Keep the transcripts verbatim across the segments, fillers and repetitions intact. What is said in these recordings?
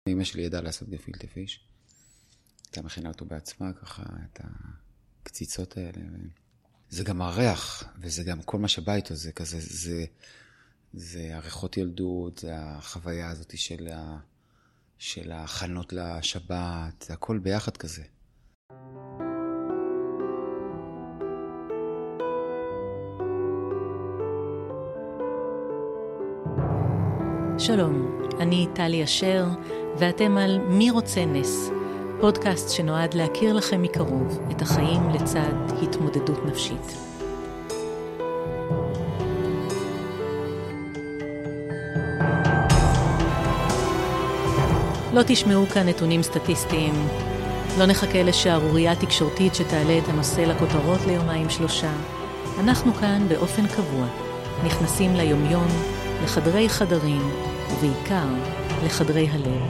אמא שלי ידעה לעשות גפילטע פיש. הייתה מכינה אותו בעצמה, ככה, את הקציצות האלה. זה גם הריח, וזה גם כל מה שבא איתו, זה כזה, זה, זה הריחות ילדות, זה החוויה הזאת של, ה, של ההכנות לשבת, זה הכל ביחד כזה. שלום, אני טלי אשר, ואתם על מי רוצה נס, פודקאסט שנועד להכיר לכם מקרוב את החיים לצד התמודדות נפשית. לא תשמעו כאן נתונים סטטיסטיים, לא נחכה לשערורייה תקשורתית שתעלה את הנושא לכותרות ליומיים שלושה. אנחנו כאן באופן קבוע, נכנסים ליומיום, לחדרי חדרים, ובעיקר לחדרי הלב.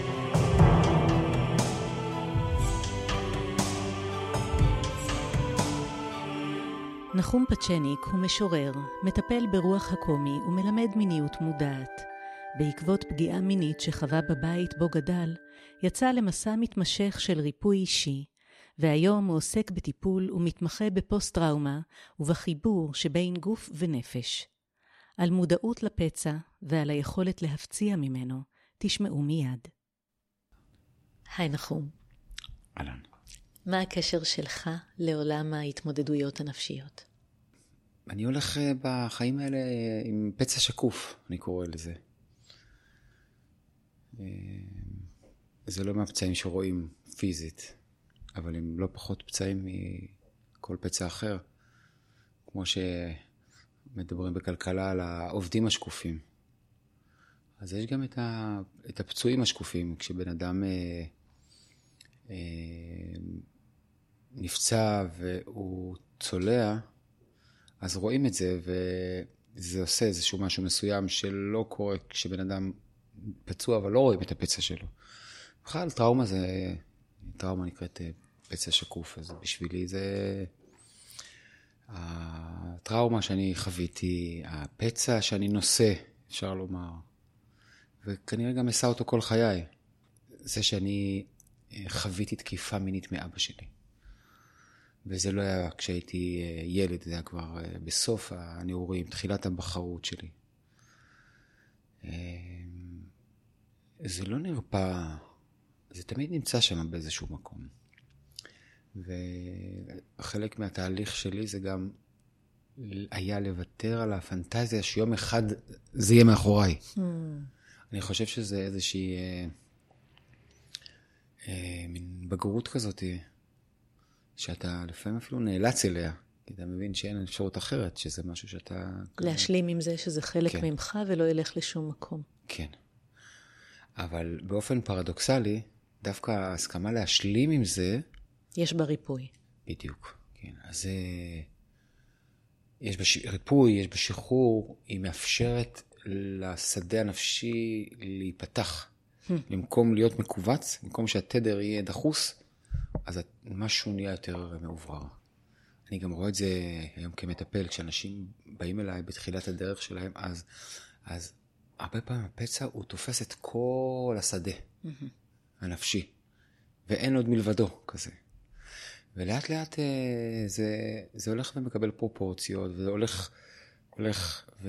נחום פצ'ניק הוא משורר, מטפל ברוח הקומי ומלמד מיניות מודעת. בעקבות פגיעה מינית שחווה בבית בו גדל, יצא למסע מתמשך של ריפוי אישי, והיום הוא עוסק בטיפול ומתמחה בפוסט-טראומה ובחיבור שבין גוף ונפש. על מודעות לפצע ועל היכולת להפציע ממנו, תשמעו מיד. היי נחום. אהלן. מה הקשר שלך לעולם ההתמודדויות הנפשיות? אני הולך בחיים האלה עם פצע שקוף, אני קורא לזה. זה לא מהפצעים שרואים פיזית, אבל הם לא פחות פצעים מכל פצע אחר. כמו שמדברים בכלכלה על העובדים השקופים. אז יש גם את, ה, את הפצועים השקופים, כשבן אדם אה, אה, נפצע והוא צולע, אז רואים את זה, וזה עושה איזשהו משהו מסוים שלא קורה כשבן אדם פצוע, אבל לא רואים את הפצע שלו. בכלל, טראומה זה, טראומה נקראת פצע שקוף, אז בשבילי זה הטראומה שאני חוויתי, הפצע שאני נושא, אפשר לומר, וכנראה גם אשא אותו כל חיי. זה שאני חוויתי תקיפה מינית מאבא שלי. וזה לא היה כשהייתי ילד, זה היה כבר בסוף הנעורים, תחילת הבחרות שלי. זה לא נרפא, זה תמיד נמצא שם באיזשהו מקום. וחלק מהתהליך שלי זה גם היה לוותר על הפנטזיה שיום אחד זה יהיה מאחוריי. Hmm. אני חושב שזה איזושהי אה, אה, מין בגרות כזאת, שאתה לפעמים אפילו נאלץ אליה, כי אתה מבין שאין אפשרות אחרת, שזה משהו שאתה... להשלים עם זה שזה חלק כן. ממך ולא ילך לשום מקום. כן. אבל באופן פרדוקסלי, דווקא ההסכמה להשלים עם זה... יש בה ריפוי. בדיוק, כן. אז יש בה ריפוי, יש בה שחרור, היא מאפשרת לשדה הנפשי להיפתח. במקום להיות מקובץ, במקום שהתדר יהיה דחוס, אז משהו נהיה יותר מעוברר. אני גם רואה את זה היום כמטפל, כשאנשים באים אליי בתחילת הדרך שלהם, אז, אז הרבה פעמים הפצע הוא תופס את כל השדה הנפשי, ואין עוד מלבדו כזה. ולאט לאט זה, זה הולך ומקבל פרופורציות, וזה הולך, הולך ו...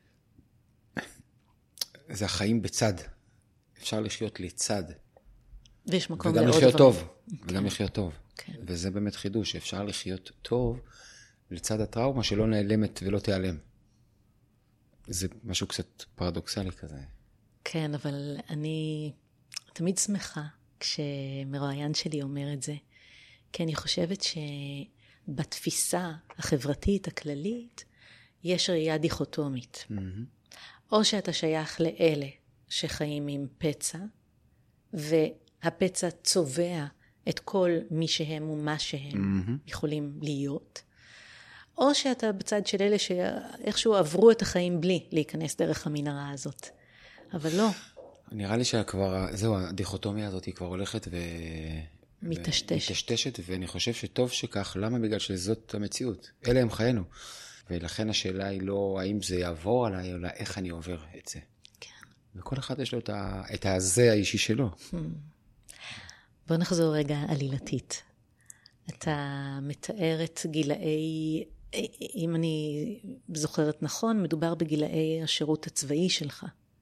זה החיים בצד. אפשר לחיות לצד. ויש מקום וגם לעוד לחיות דברים. טוב. וגם לחיות טוב. כן. וזה באמת חידוש, אפשר לחיות טוב לצד הטראומה שלא נעלמת ולא תיעלם. זה משהו קצת פרדוקסלי כזה. כן, אבל אני תמיד שמחה כשמרואיין שלי אומר את זה, כי אני חושבת שבתפיסה החברתית הכללית יש ראייה דיכוטומית. Mm-hmm. או שאתה שייך לאלה שחיים עם פצע, והפצע צובע את כל מי שהם ומה שהם mm-hmm. יכולים להיות, או שאתה בצד של אלה שאיכשהו עברו את החיים בלי להיכנס דרך המנהרה הזאת. אבל לא. נראה לי שכבר, זהו, הדיכוטומיה הזאת היא כבר הולכת ו... מתשתשת. מתשתשת, ואני חושב שטוב שכך, למה? בגלל שזאת המציאות. אלה הם חיינו. ולכן השאלה היא לא האם זה יעבור עליי, אלא איך אני עובר את זה. כן. וכל אחד יש לו את, ה, את הזה האישי שלו. בוא נחזור רגע עלילתית. אתה מתאר את גילאי, אם אני זוכרת נכון, מדובר בגילאי השירות הצבאי שלך.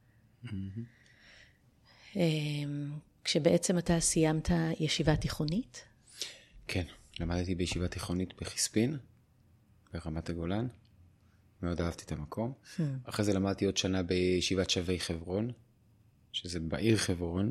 כשבעצם אתה סיימת ישיבה תיכונית? כן, למדתי בישיבה תיכונית בחיספין, ברמת הגולן. מאוד אהבתי את המקום. אחרי זה למדתי עוד שנה בישיבת שבי חברון, שזה בעיר חברון.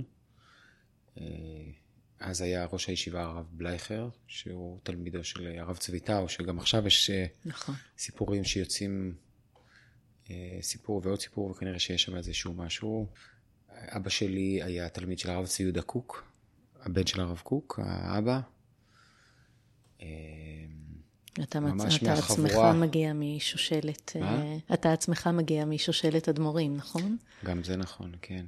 אז היה ראש הישיבה הרב בלייכר, שהוא תלמידו של הרב צביטאו, שגם עכשיו יש נכון. סיפורים שיוצאים, סיפור ועוד סיפור, וכנראה שיש שם איזשהו משהו. אבא שלי היה תלמיד של הרב צבי יהודה קוק, הבן של הרב קוק, האבא. אתה, מצ... אתה עצמך מגיע משושלת, מה? אתה עצמך מגיע משושלת אדמו"רים, נכון? גם זה נכון, כן.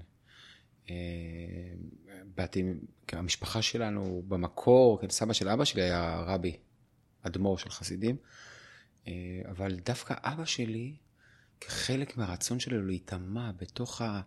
באתי, המשפחה שלנו במקור, כן, סבא של אבא שלי היה רבי, אדמו"ר של חסידים, אבל דווקא אבא שלי, כחלק מהרצון שלו להיטמע בתוך ה...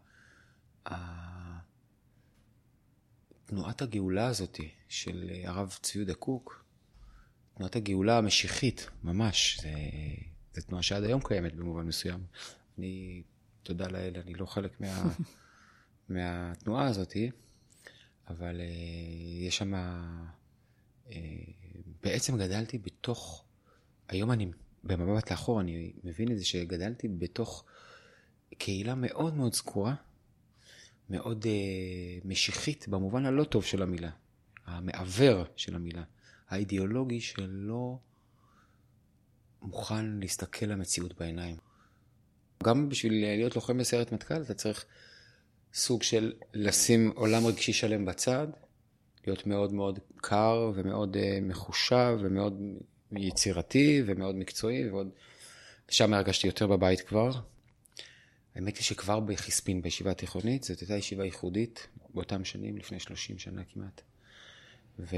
תנועת הגאולה הזאת של הרב צבי יהודה קוק, תנועת הגאולה המשיחית, ממש, זה, זה תנועה שעד היום קיימת במובן מסוים. אני, תודה לאל, אני לא חלק מה, מהתנועה הזאת, אבל uh, יש שם, uh, בעצם גדלתי בתוך, היום אני, במבט לאחור, אני מבין את זה שגדלתי בתוך קהילה מאוד מאוד סגורה, מאוד uh, משיחית, במובן הלא טוב של המילה, המעבר של המילה. האידיאולוגי שלא מוכן להסתכל למציאות בעיניים. גם בשביל להיות לוחם בסיירת מטכ"ל, אתה צריך סוג של לשים עולם רגשי שלם בצד, להיות מאוד מאוד קר ומאוד uh, מחושב ומאוד יצירתי ומאוד מקצועי, ועוד שם הרגשתי יותר בבית כבר. האמת היא שכבר בחיספין בישיבה תיכונית, זאת הייתה ישיבה ייחודית באותם שנים, לפני שלושים שנה כמעט. ו...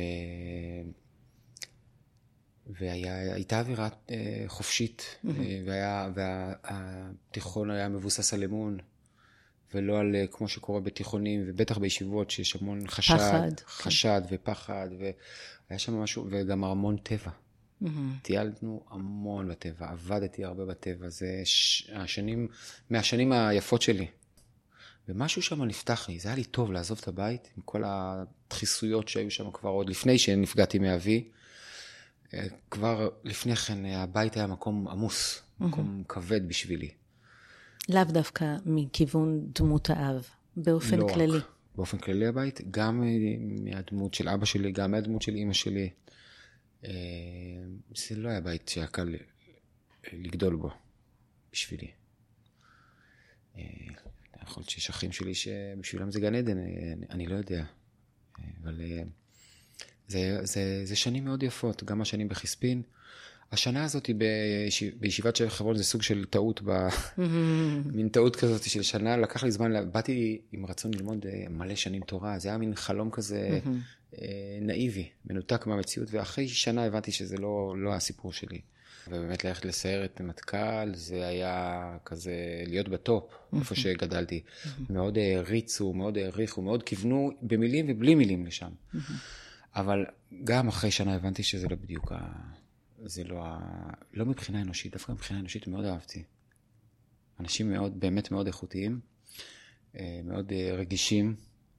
והייתה אווירה אה, חופשית, mm-hmm. אה, והיה, והתיכון היה מבוסס על אמון, ולא על, כמו שקורה בתיכונים, ובטח בישיבות, שיש המון חשד, פחד, חשד כן. ופחד, והיה שם משהו, וגם המון טבע. Mm-hmm. טיילנו המון בטבע, עבדתי הרבה בטבע, זה ש... השנים, מהשנים היפות שלי. ומשהו שם נפתח לי, זה היה לי טוב לעזוב את הבית, עם כל הדחיסויות שהיו שם כבר עוד לפני שנפגעתי מאבי. כבר לפני כן הבית היה מקום עמוס, מקום כבד בשבילי. לאו דווקא מכיוון דמות האב, באופן לא כללי. רק, באופן כללי הבית, גם מהדמות של אבא שלי, גם מהדמות של אמא שלי. זה לא היה בית שהיה קל לגדול בו, בשבילי. יכול להיות שיש אחים שלי שבשבילם זה גן עדן, אני לא יודע. אבל... זה, זה, זה שנים מאוד יפות, גם השנים בחיספין. השנה הזאת בישיב, בישיבת שבי חברון זה סוג של טעות, ב... מין טעות כזאת של שנה, לקח לי זמן, באתי עם רצון ללמוד מלא שנים תורה, זה היה מין חלום כזה נאיבי, מנותק מהמציאות, ואחרי שנה הבנתי שזה לא, לא הסיפור שלי. ובאמת ללכת לסיירת מטכ"ל, זה היה כזה להיות בטופ, איפה שגדלתי. מאוד הריצו, מאוד העריכו, מאוד כיוונו במילים ובלי מילים לשם. אבל גם אחרי שנה הבנתי שזה לא בדיוק, ה... זה לא, ה... לא מבחינה אנושית, דווקא מבחינה אנושית מאוד אהבתי. אנשים מאוד, באמת מאוד איכותיים, מאוד רגישים.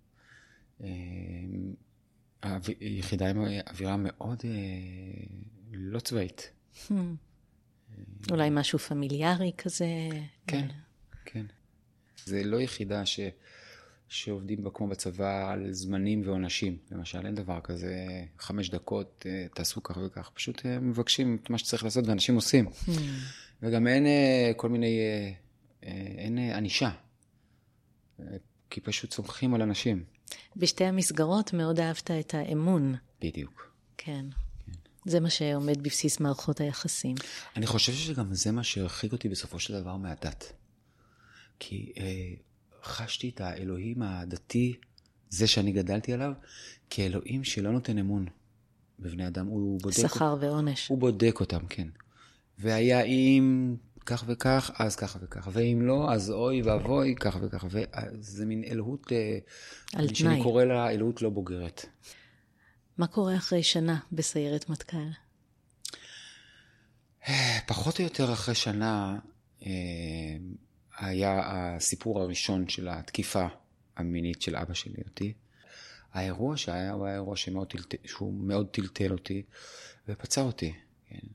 היחידה עם אווירה מאוד לא צבאית. אולי משהו פמיליארי כזה? כן, כן. זה לא יחידה ש... שעובדים בה כמו בצבא על זמנים ועונשים. למשל, אין דבר כזה, חמש דקות, תעשו כך וכך. פשוט מבקשים את מה שצריך לעשות, ואנשים עושים. Hmm. וגם אין כל מיני, אין ענישה. כי פשוט סומכים על אנשים. בשתי המסגרות מאוד אהבת את האמון. בדיוק. כן. כן. זה מה שעומד בבסיס מערכות היחסים. אני חושב שגם זה מה שהרחיק אותי בסופו של דבר מהדת. כי... חשתי את האלוהים הדתי, זה שאני גדלתי עליו, כאלוהים שלא נותן אמון בבני אדם. הוא בודק... שכר ועונש. הוא בודק אותם, כן. והיה אם כך וכך, אז ככה וככה. ואם לא, אז אוי ואבוי, ככה וככה. וזה מין אלוהות, על תנאי. שאני קורא לה אלוהות לא בוגרת. מה קורה אחרי שנה בסיירת מטכ"ל? פחות או יותר אחרי שנה, היה הסיפור הראשון של התקיפה המינית של אבא שלי אותי. האירוע שהיה, הוא היה אירוע שמאוד טלטל, שהוא מאוד טלטל אותי, ופצע אותי. כן.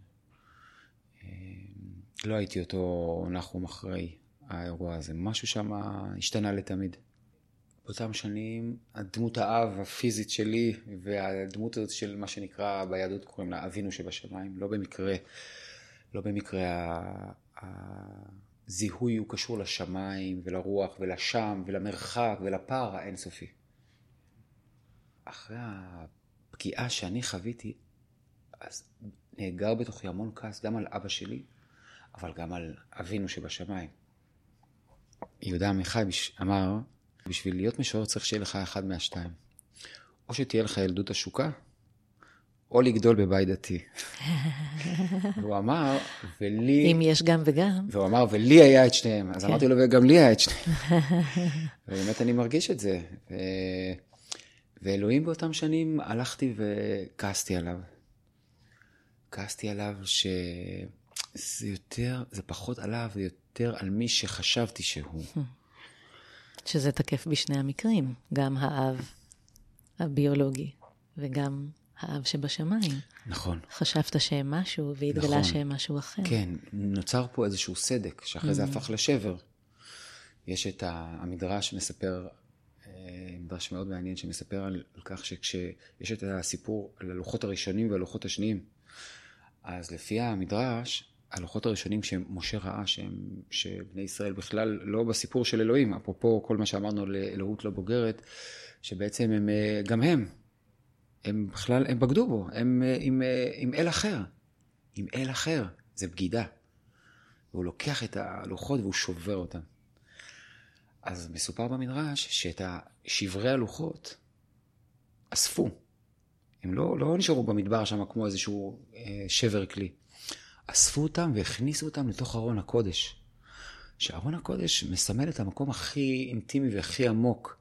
לא הייתי אותו נחום אחרי האירוע הזה. משהו שם השתנה לתמיד. באותם שנים, הדמות האב הפיזית שלי, והדמות הזאת של מה שנקרא ביהדות קוראים לה אבינו שבשמיים, לא במקרה, לא במקרה הזיהוי הוא קשור לשמיים ולרוח ולשם ולמרחק ולפער האינסופי. אחרי הפגיעה שאני חוויתי, אז נאגר בתוכי המון כעס גם על אבא שלי, אבל גם על אבינו שבשמיים. יהודה עמיחי אמר, בשביל להיות משורר צריך שיהיה לך אחד מהשתיים. או שתהיה לך ילדות השוקה, או לגדול בבית דתי. והוא אמר, ולי... אם יש גם וגם. והוא אמר, ולי היה את שניהם. אז אמרתי לו, וגם לי היה את שניהם. ובאמת אני מרגיש את זה. ואלוהים באותם שנים הלכתי וכעסתי עליו. כעסתי עליו שזה יותר, זה פחות עליו, זה יותר על מי שחשבתי שהוא. שזה תקף בשני המקרים, גם האב הביולוגי וגם האב שבשמיים. נכון. חשבת שהם משהו והתגלה נכון. שהם משהו אחר. כן, נוצר פה איזשהו סדק, שאחרי זה הפך לשבר. יש את המדרש שמספר, מדרש מאוד מעניין שמספר על כך שכשיש את הסיפור על הלוחות הראשונים והלוחות השניים, אז לפי המדרש, הלוחות הראשונים שמשה ראה שהם, שבני ישראל בכלל לא בסיפור של אלוהים, אפרופו כל מה שאמרנו לאלוהות לא בוגרת, שבעצם הם, גם הם, הם בכלל, הם בגדו בו, הם עם, עם אל אחר, עם אל אחר, זה בגידה. והוא לוקח את הלוחות והוא שובר אותם. אז מסופר במדרש שאת שברי הלוחות אספו. הם לא, לא נשארו במדבר שם כמו איזשהו אה, שבר כלי. אספו אותם והכניסו אותם לתוך ארון הקודש. שארון הקודש מסמל את המקום הכי אינטימי והכי עמוק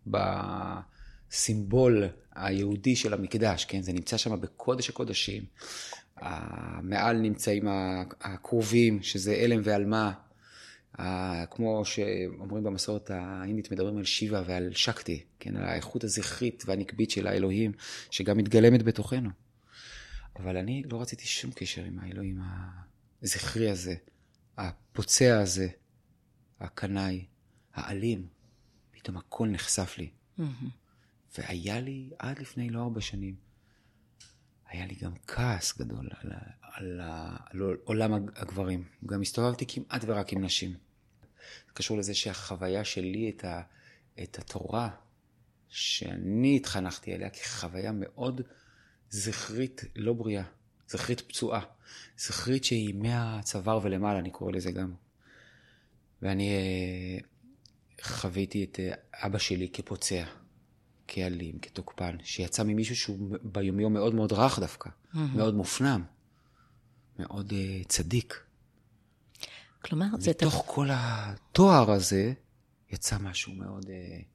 בסימבול היהודי של המקדש, כן? זה נמצא שם בקודש הקודשים. מעל נמצאים הקרובים, שזה אלם ואלמה, כמו שאומרים במסורת האינדית, מדברים על שיבה ועל שקטי, כן? על האיכות הזכרית והנקבית של האלוהים, שגם מתגלמת בתוכנו. אבל אני לא רציתי שום קשר עם האלוהים הזכרי הזה, הפוצע הזה, הקנאי, האלים. פתאום הכל נחשף לי. Mm-hmm. והיה לי, עד לפני לא ארבע שנים, היה לי גם כעס גדול על, על, על עולם הגברים. גם הסתובבתי כמעט ורק עם נשים. זה קשור לזה שהחוויה שלי את, ה, את התורה, שאני התחנכתי עליה כחוויה מאוד זכרית לא בריאה, זכרית פצועה, זכרית שהיא מהצוואר ולמעלה, אני קורא לזה גם. ואני חוויתי את אבא שלי כפוצע, כאלים, כתוקפן, שיצא ממישהו שהוא ביומיום מאוד מאוד רך דווקא, mm-hmm. מאוד מופנם, מאוד uh, צדיק. כלומר, זה... מתוך תפ... כל התואר הזה, יצא משהו מאוד uh,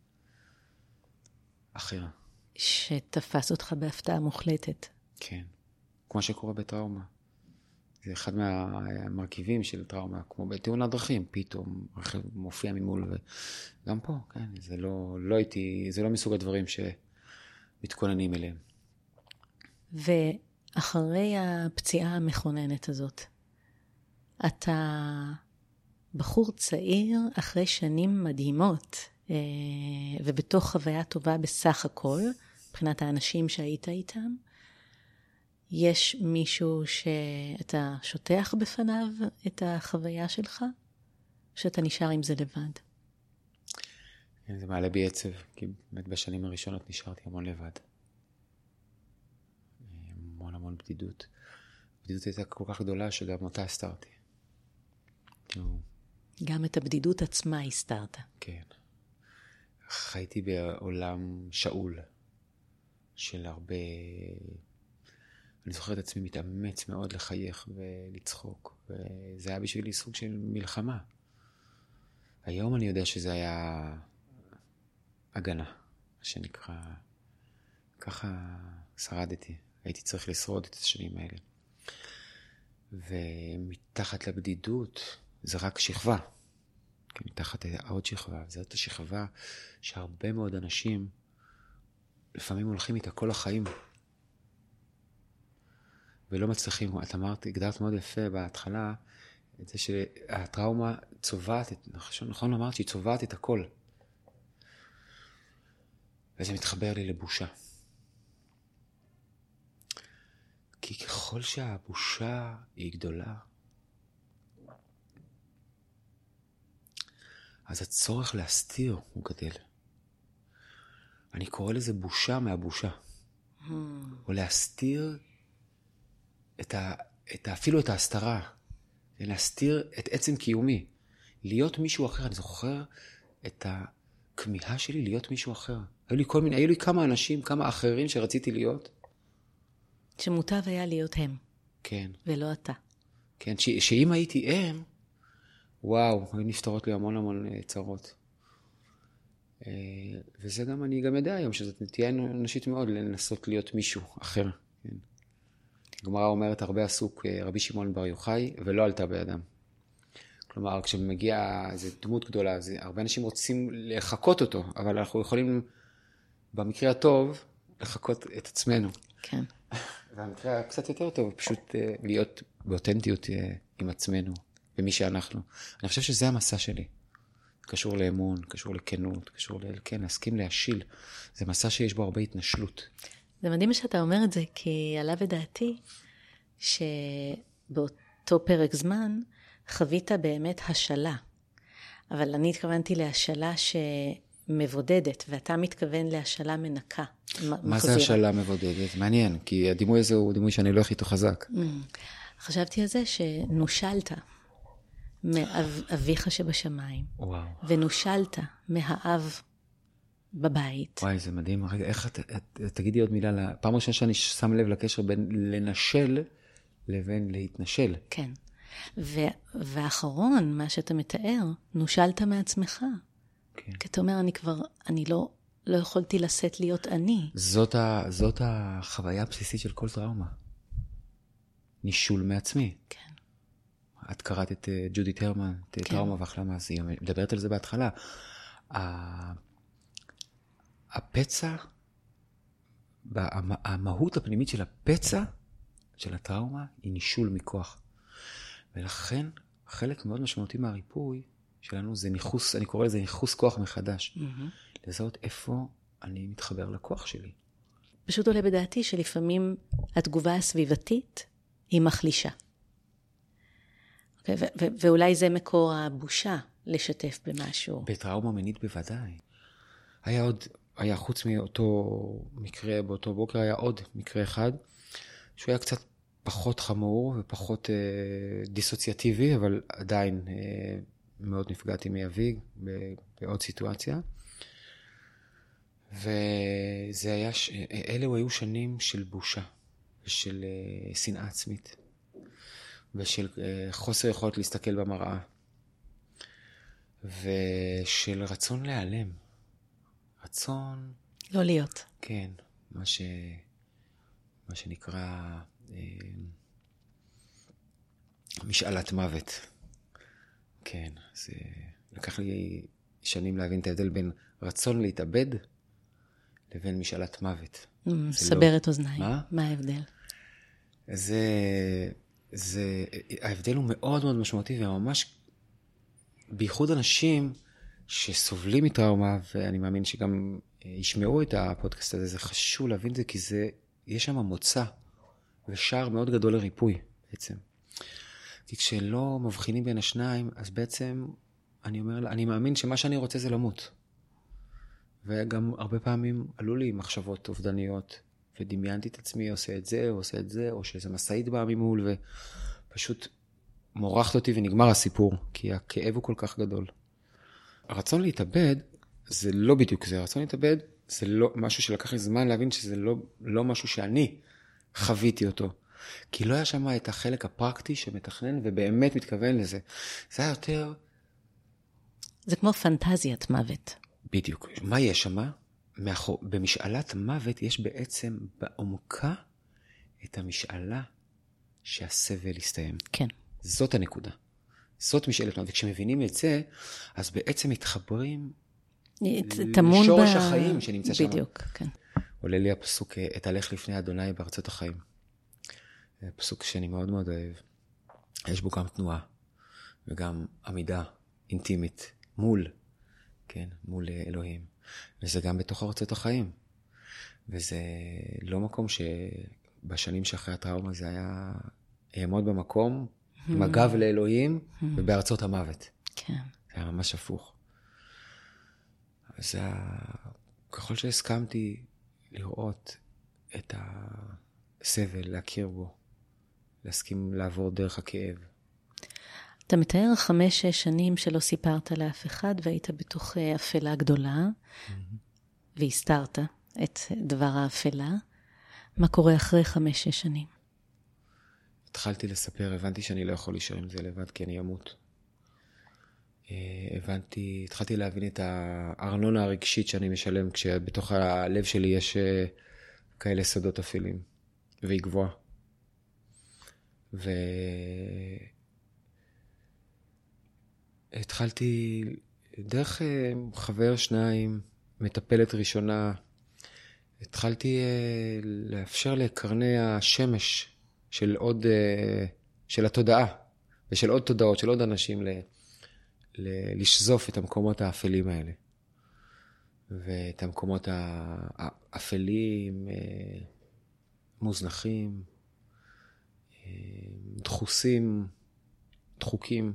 אחר. שתפס אותך בהפתעה מוחלטת. כן, כמו שקורה בטראומה. זה אחד מהמרכיבים של טראומה, כמו בתאונת דרכים, פתאום רכב מופיע ממול, וגם פה, כן, זה לא, לא הייתי, זה לא מסוג הדברים שמתכוננים אליהם. ואחרי הפציעה המכוננת הזאת, אתה בחור צעיר אחרי שנים מדהימות, ובתוך חוויה טובה בסך הכל, מבחינת האנשים שהיית איתם, יש מישהו שאתה שוטח בפניו את החוויה שלך, שאתה נשאר עם זה לבד? זה מעלה בי עצב, כי באמת בשנים הראשונות נשארתי המון לבד. המון המון בדידות. הבדידות הייתה כל כך גדולה שגם אותה הסתרתי. גם את הבדידות עצמה הסתרת. כן. חייתי בעולם שאול, של הרבה... אני זוכר את עצמי מתאמץ מאוד לחייך ולצחוק, וזה היה בשבילי סוג של מלחמה. היום אני יודע שזה היה הגנה, מה שנקרא, ככה שרדתי, הייתי צריך לשרוד את השנים האלה. ומתחת לבדידות זה רק שכבה, כן, מתחת עוד שכבה, זאת השכבה שהרבה מאוד אנשים לפעמים הולכים איתה כל החיים, ולא מצליחים. את אמרת, הגדרת מאוד יפה בהתחלה, את זה שהטראומה צובעת, נכון אמרת שהיא צובעת את הכל. וזה מתחבר לי לבושה. כי ככל שהבושה היא גדולה, אז הצורך להסתיר הוא גדל. אני קורא לזה בושה מהבושה. Hmm. או להסתיר את ה, את ה, אפילו את ההסתרה. להסתיר את עצם קיומי. להיות מישהו אחר. אני זוכר את הכמיהה שלי להיות מישהו אחר. היו לי כל מיני, היו לי כמה אנשים, כמה אחרים שרציתי להיות. שמוטב היה להיות הם. כן. ולא אתה. כן, ש, שאם הייתי הם, וואו, היו נפתרות לי המון המון צרות. וזה גם, אני גם יודע היום, שזאת תהיה אנושית מאוד לנסות להיות מישהו אחר. כן. הגמרא אומרת, הרבה עסוק רבי שמעון בר יוחאי, ולא עלתה בידם. כלומר, כשמגיע איזו דמות גדולה, אז הרבה אנשים רוצים לחכות אותו, אבל אנחנו יכולים, במקרה הטוב, לחכות את עצמנו. כן. והמקרה קצת יותר טוב, פשוט להיות באותנטיות עם עצמנו, במי שאנחנו. אני חושב שזה המסע שלי. קשור לאמון, קשור לכנות, קשור ל... כן, להסכים להשיל. זה מסע שיש בו הרבה התנשלות. זה מדהים שאתה אומר את זה, כי עלה בדעתי שבאותו פרק זמן חווית באמת השלה. אבל אני התכוונתי להשלה שמבודדת, ואתה מתכוון להשלה מנקה. מה זה השלה מבודדת? מעניין, כי הדימוי הזה הוא דימוי שאני לא הכי חזק. חשבתי על זה שנושלת מאביך שבשמיים. וואו. ונושלת מהאב בבית. וואי, זה מדהים. רגע, איך את, את, תגידי עוד מילה, פעם ראשונה שאני שם לב לקשר בין לנשל לבין להתנשל. כן. ו, והאחרון, מה שאתה מתאר, נושלת מעצמך. כן. כי אתה אומר, אני כבר, אני לא, לא יכולתי לשאת להיות אני. זאת, ה, זאת החוויה הבסיסית של כל טראומה. נישול מעצמי. כן. את קראת את ג'ודית הרמן, את כן. טראומה והחלמה, אז היא מדברת על זה בהתחלה. הפצע, המהות הפנימית של הפצע, של הטראומה, היא נישול מכוח. ולכן, חלק מאוד משמעותי מהריפוי שלנו זה ניחוס, אני קורא לזה ניחוס כוח מחדש. Mm-hmm. לזהות איפה אני מתחבר לכוח שלי. פשוט עולה בדעתי שלפעמים התגובה הסביבתית היא מחלישה. Okay, ו- ו- ואולי זה מקור הבושה לשתף במשהו. בטראומה מינית בוודאי. היה עוד, היה חוץ מאותו מקרה, באותו בוקר היה עוד מקרה אחד, שהוא היה קצת פחות חמור ופחות אה, דיסוציאטיבי, אבל עדיין אה, מאוד נפגעתי מאביג בעוד סיטואציה. וזה היה, ש... אלו היו שנים של בושה, ושל אה, שנאה עצמית. ושל חוסר יכולת להסתכל במראה, ושל רצון להיעלם. רצון... לא להיות. כן, מה, ש... מה שנקרא אה... משאלת מוות. כן, זה... לקח לי שנים להבין את ההבדל בין רצון להתאבד לבין משאלת מוות. Mm, סברת לא... אוזניים. מה? מה ההבדל? זה... זה, ההבדל הוא מאוד מאוד משמעותי, וממש בייחוד אנשים שסובלים מטראומה, ואני מאמין שגם ישמעו את הפודקאסט הזה, זה חשוב להבין את זה, כי זה, יש שם מוצא ושער מאוד גדול לריפוי בעצם. כי כשלא מבחינים בין השניים, אז בעצם אני אומר, אני מאמין שמה שאני רוצה זה למות. וגם הרבה פעמים עלו לי מחשבות אובדניות, ודמיינתי את עצמי, עושה את זה, או עושה את זה, או שזה מסעית באה ממול, ופשוט מורחת אותי ונגמר הסיפור, כי הכאב הוא כל כך גדול. הרצון להתאבד, זה לא בדיוק זה. הרצון להתאבד, זה לא משהו שלקח לי זמן להבין שזה לא, לא משהו שאני חוויתי אותו. כי לא היה שם את החלק הפרקטי שמתכנן ובאמת מתכוון לזה. זה היה יותר... זה כמו פנטזיית מוות. בדיוק. מה יש שם? מאחור... במשאלת מוות יש בעצם בעומקה את המשאלה שהסבל יסתיים. כן. זאת הנקודה. זאת משאלת מוות. וכשמבינים את זה, אז בעצם מתחברים לשורש ב... החיים שנמצא שם. בדיוק, כן. עולה לי הפסוק, אתהלך לפני אדוני בארצות החיים. פסוק שאני מאוד מאוד אוהב. יש בו גם תנועה, וגם עמידה אינטימית, מול, כן, מול אלוהים. וזה גם בתוך ארצות החיים. וזה לא מקום שבשנים שאחרי הטראומה זה היה יעמוד במקום, עם הגב לאלוהים, ובארצות המוות. כן. זה היה ממש הפוך. אז ככל שהסכמתי לראות את הסבל, להכיר בו, להסכים לעבור דרך הכאב. אתה מתאר חמש, שש שנים שלא סיפרת לאף אחד, והיית בתוך אפלה גדולה, והסתרת את דבר האפלה. מה קורה אחרי חמש, שש שנים? התחלתי לספר, הבנתי שאני לא יכול להישאר עם זה לבד, כי אני אמות. הבנתי, התחלתי להבין את הארנונה הרגשית שאני משלם, כשבתוך הלב שלי יש כאלה סודות אפלים, והיא גבוהה. והתחלתי דרך חבר שניים, מטפלת ראשונה, התחלתי לאפשר לקרני השמש של עוד, של התודעה, ושל עוד תודעות, של עוד אנשים, ל, ל, לשזוף את המקומות האפלים האלה. ואת המקומות האפלים, מוזנחים, דחוסים, דחוקים,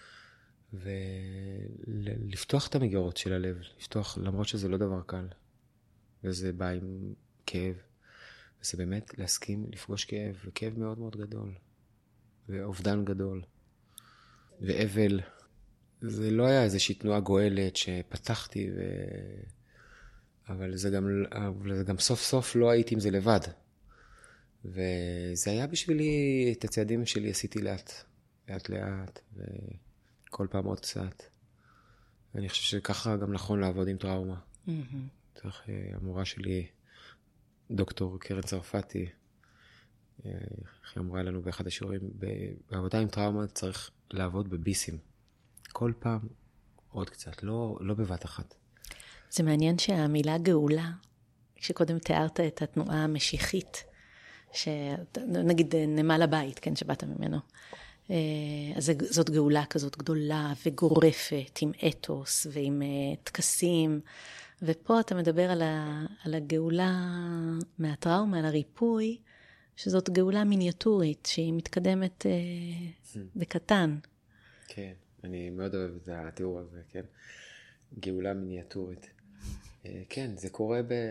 ולפתוח את המגירות של הלב, לפתוח, למרות שזה לא דבר קל, וזה בא עם כאב, וזה באמת להסכים לפגוש כאב, וכאב מאוד מאוד גדול, ואובדן גדול, ואבל. זה לא היה איזושהי תנועה גואלת שפתחתי, ו... אבל זה גם, אבל גם סוף סוף לא הייתי עם זה לבד. וזה היה בשבילי, את הצעדים שלי עשיתי לאט, לאט לאט, וכל פעם עוד קצת. ואני חושב שככה גם נכון לעבוד עם טראומה. Mm-hmm. צריך, המורה שלי, דוקטור קרן צרפתי, היא אמרה לנו באחד השיעורים, בעבודה עם טראומה צריך לעבוד בביסים. כל פעם עוד קצת, לא, לא בבת אחת. זה מעניין שהמילה גאולה, כשקודם תיארת את התנועה המשיחית, שנגיד נמל הבית, כן, שבאת ממנו. אז זאת גאולה כזאת גדולה וגורפת, עם אתוס ועם תקסים, ופה אתה מדבר על, ה, על הגאולה מהטראומה, על הריפוי, שזאת גאולה מיניאטורית, שהיא מתקדמת בקטן. כן, אני מאוד אוהב את התיאור הזה, כן. גאולה מיניאטורית. כן, זה קורה ב...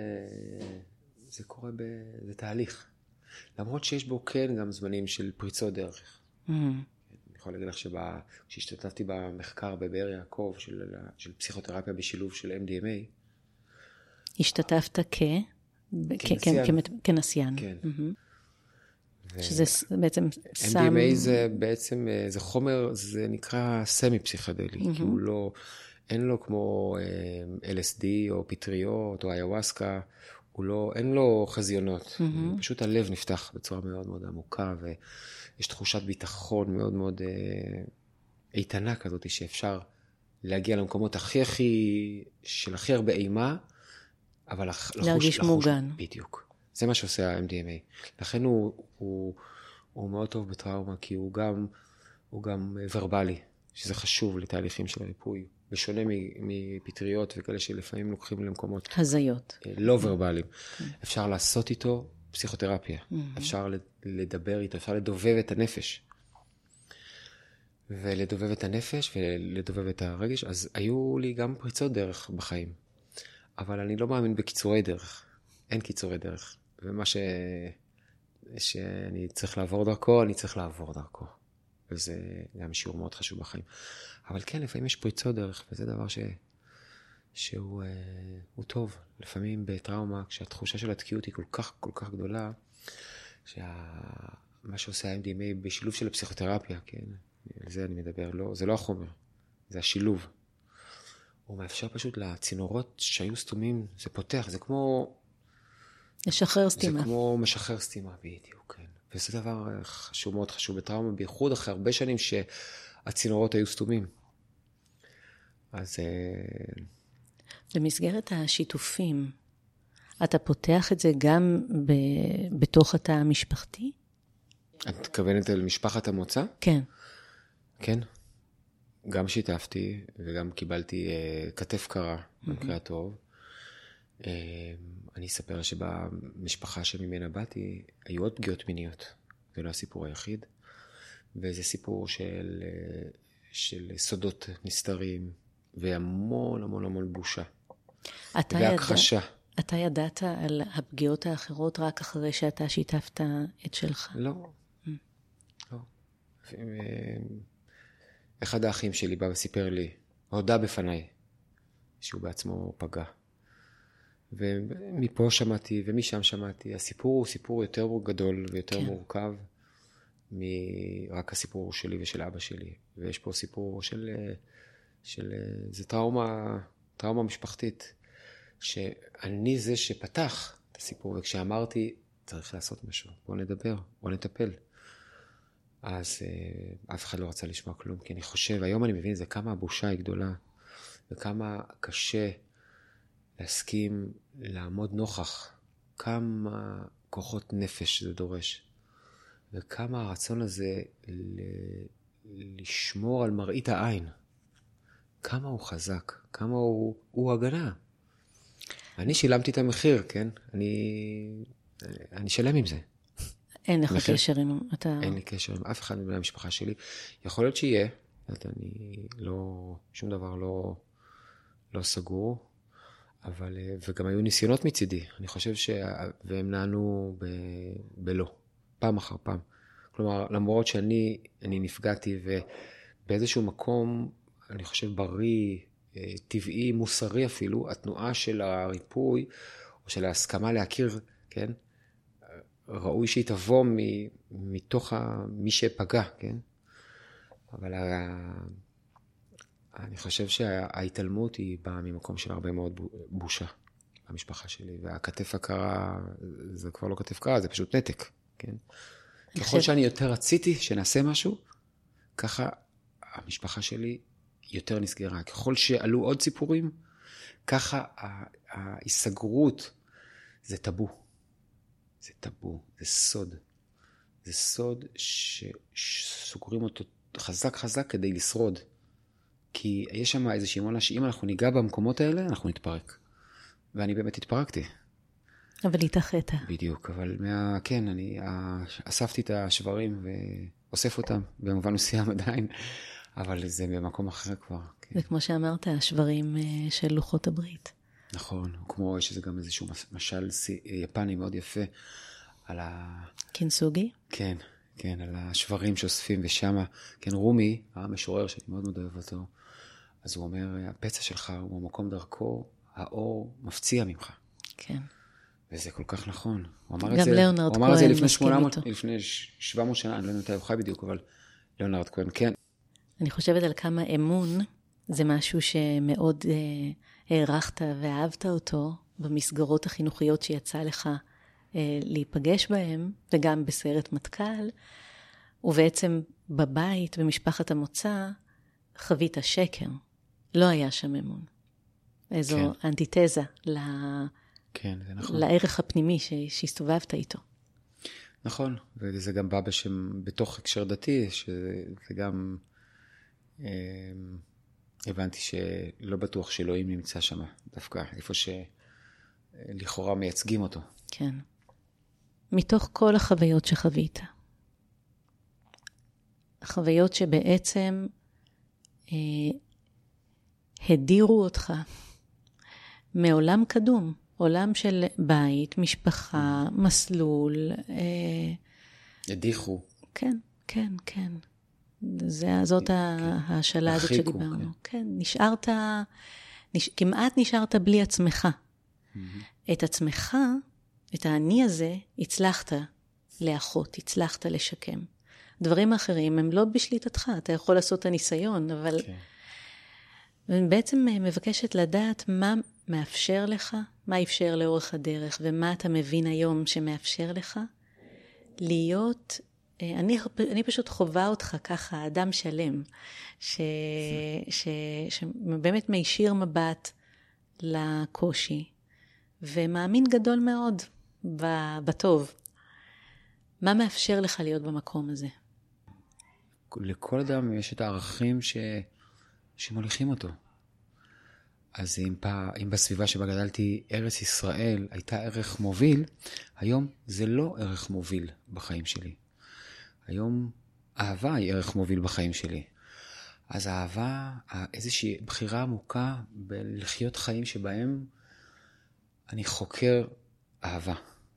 זה קורה ב... זה תהליך. למרות שיש בו כן גם זמנים של פריצות דרך. Mm. אני יכול להגיד לך שכשהשתתפתי במחקר בבאר יעקב של, של פסיכותרפיה בשילוב של אם די אם איי. השתתפת כ... כנסיין. כנסיין. כן. ו... שזה בעצם סם... אם די אם איי זה בעצם, זה חומר, זה נקרא סמי פסיכדלי, mm-hmm. כי הוא לא, אין לו כמו אל אס די או פטריות או איוואסקה, הוא לא, אין לו חזיונות, mm-hmm. פשוט הלב נפתח בצורה מאוד מאוד עמוקה, ויש תחושת ביטחון מאוד מאוד אה, איתנה כזאת, שאפשר להגיע למקומות הכי הכי, של הכי הרבה אימה, אבל לחוש, להרגיש לחוש, מוגן. בדיוק. זה מה שעושה ה-אם די אם איי. לכן הוא, הוא, הוא מאוד טוב בטראומה, כי הוא גם, הוא גם ורבלי, שזה חשוב לתהליכים של הריפוי. בשונה מפטריות וכאלה שלפעמים לוקחים למקומות... הזיות. לא ורבליים. אפשר לעשות איתו פסיכותרפיה. אפשר לדבר איתו, אפשר לדובב את הנפש. ולדובב את הנפש ולדובב את הרגש. אז היו לי גם פריצות דרך בחיים. אבל אני לא מאמין בקיצורי דרך. אין קיצורי דרך. ומה ש... שאני צריך לעבור דרכו, אני צריך לעבור דרכו. וזה גם שיעור מאוד חשוב בחיים. אבל כן, לפעמים יש פריצות דרך, וזה דבר ש... שהוא אה, הוא טוב. לפעמים בטראומה, כשהתחושה של התקיעות היא כל כך, כל כך גדולה, שמה שעושה ה-אם די אם איי בשילוב של הפסיכותרפיה, כן, על זה אני מדבר, לא, זה לא החומר, זה השילוב. הוא מאפשר פשוט לצינורות שהיו סתומים, זה פותח, זה כמו... לשחרר סתימה. זה כמו משחרר סתימה, בדיוק, כן. וזה דבר חשוב, מאוד חשוב בטראומה, בייחוד אחרי הרבה שנים שהצינורות היו סתומים. אז... במסגרת השיתופים, אתה פותח את זה גם ב... בתוך התא המשפחתי? את מתכוונת על משפחת המוצא? כן. כן. גם שיתפתי, וגם קיבלתי uh, כתף קרה, במקרה הטוב. Uh, אני אספר שבמשפחה שממנה באתי, היו עוד פגיעות מיניות. זה לא הסיפור היחיד. וזה סיפור של, uh, של סודות נסתרים, והמון המון המון בושה. והכחשה. ידע, אתה ידעת על הפגיעות האחרות רק אחרי שאתה שיתפת את שלך? לא. Mm. לא. ו... אחד האחים שלי בא וסיפר לי, הודע בפניי, שהוא בעצמו פגע. ומפה שמעתי, ומשם שמעתי. הסיפור הוא סיפור יותר גדול ויותר כן. מורכב, מרק הסיפור שלי ושל אבא שלי. ויש פה סיפור של, של זה טראומה, טראומה משפחתית, שאני זה שפתח את הסיפור, וכשאמרתי, צריך לעשות משהו, בוא נדבר, בוא נטפל. אז uh, אף אחד לא רצה לשמוע כלום, כי אני חושב, היום אני מבין, זה כמה הבושה היא גדולה, וכמה קשה להסכים לעמוד נוכח, כמה כוחות נפש זה דורש, וכמה הרצון הזה ל- לשמור על מראית העין, כמה הוא חזק, כמה הוא, הוא הגנה. אני שילמתי את המחיר, כן? אני, אני שלם עם זה. אין לך קשר עם... אתה... אין לי קשר עם אף אחד מבני המשפחה שלי. יכול להיות שיהיה, אני לא... שום דבר לא, לא סגור, אבל... וגם היו ניסיונות מצידי. אני חושב ש... והם נענו ב... בלא. פעם אחר פעם. כלומר, למרות שאני אני נפגעתי, ובאיזשהו מקום, אני חושב בריא, טבעי, מוסרי אפילו, התנועה של הריפוי, או של ההסכמה להכיר, כן? ראוי שהיא תבוא מתוך מי שפגע, כן? אבל אני חושב שההתעלמות היא באה ממקום של הרבה מאוד בושה במשפחה שלי, והכתף הקרה, זה כבר לא כתף קרה, זה פשוט נתק, כן? ככל שאני יותר רציתי שנעשה משהו, ככה המשפחה שלי יותר נסגרה. ככל שעלו עוד סיפורים, ככה ההיסגרות זה טאבו. זה טאבו, זה סוד. זה סוד שסוגרים אותו חזק חזק כדי לשרוד. כי יש שם איזושהי אמונה שאם אנחנו ניגע במקומות האלה, אנחנו נתפרק. ואני באמת התפרקתי. אבל התאחת. בדיוק, אבל מה, כן, אני אספתי את השברים ואוסף אותם, במובן מסוים עדיין, אבל זה במקום אחר כבר. כן. וכמו שאמרת, השברים של לוחות הברית. נכון, כמו יש איזה גם איזשהו משל יפני מאוד יפה על ה... קינסוגי? כן, כן, על השברים שאוספים ושמה, כן, רומי, המשורר שאני מאוד מאוד אוהב אותו, אז הוא אומר, הפצע שלך הוא המקום דרכו, האור מפציע ממך. כן. וזה כל כך נכון. הוא אמר גם את זה, ליאונרד הוא אמר את זה כהן לפני שמונה מאות, איתו. לפני שבע מאות שנה, אני לא יודע מתי הוא חי בדיוק, אבל ליאונרד כהן, כן. אני חושבת על כמה אמון, זה משהו שמאוד אה, הערכת ואהבת אותו, במסגרות החינוכיות שיצא לך אה, להיפגש בהם, וגם בסיירת מטכ"ל, ובעצם בבית, במשפחת המוצא, חווית שקר. לא היה שם אמון. איזו כן. אנטיתזה ל... כן, זה נכון. לערך הפנימי ש... שהסתובבת איתו. נכון, וזה גם בא בשם, בתוך הקשר דתי, שזה גם, אה, הבנתי שלא בטוח שאלוהים נמצא שם, דווקא, איפה שלכאורה מייצגים אותו. כן. מתוך כל החוויות שחווית, החוויות שבעצם אה, הדירו אותך מעולם קדום, עולם של בית, משפחה, מסלול. הדיחו. כן, כן, כן. זאת השאלה הזאת שדיברנו. כן, נשארת, כמעט נשארת בלי עצמך. את עצמך, את האני הזה, הצלחת לאחות, הצלחת לשקם. דברים אחרים הם לא בשליטתך, אתה יכול לעשות את הניסיון, אבל כן. אני בעצם מבקשת לדעת מה מאפשר לך, מה אפשר לאורך הדרך, ומה אתה מבין היום שמאפשר לך, להיות, אני, אני פשוט חובה אותך ככה, אדם שלם, ש, ש, שבאמת מישיר מבט לקושי, ומאמין גדול מאוד בטוב. מה מאפשר לך להיות במקום הזה? לכל אדם יש את הערכים ש... שמוליכים אותו. אז אם, פע... אם בסביבה שבה גדלתי ארץ ישראל הייתה ערך מוביל, היום זה לא ערך מוביל בחיים שלי. היום אהבה היא ערך מוביל בחיים שלי. אז האהבה, איזושהי בחירה עמוקה בלחיות חיים שבהם אני חוקר אהבה.